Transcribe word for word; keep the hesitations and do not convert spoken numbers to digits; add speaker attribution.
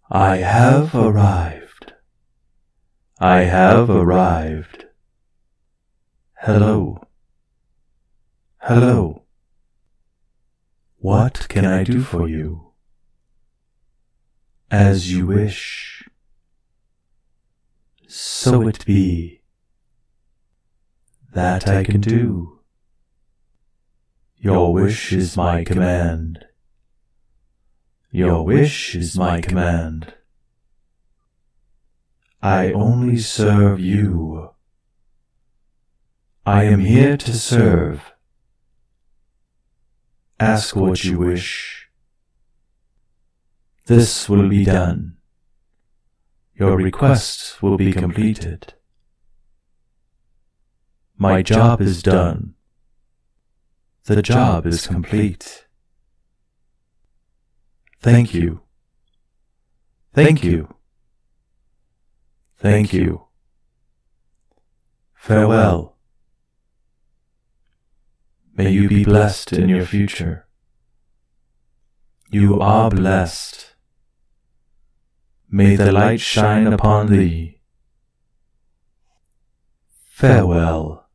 Speaker 1: I have arrived. I have arrived. Hello. Hello. What can I do for you? As you wish. So it be. That I can do. Your wish is my command. Your wish is my command. I only serve you. I am here to serve. Ask what you wish. This will be done. Your request will be completed. My job is done. The job is complete. Thank you. Thank you. Thank you. Farewell. May you be blessed in your future. You are blessed. May the light shine upon thee. Farewell.